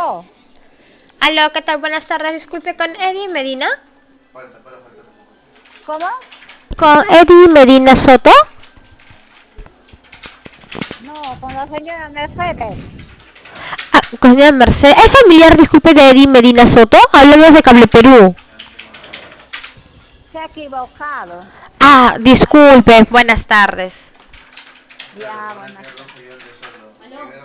Aló, ¿qué tal? Buenas tardes. Disculpe, ¿con Eddie Medina? ¿Cómo? ¿Con Eddie Medina Soto? No, con la señora Mercedes. Ah, con señora Mercedes. ¿Es familiar, disculpe, de Eddie Medina Soto? Hablamos de Cable Perú. Se ha equivocado. Ah, disculpe. Buenas tardes. Ya, buenas tardes.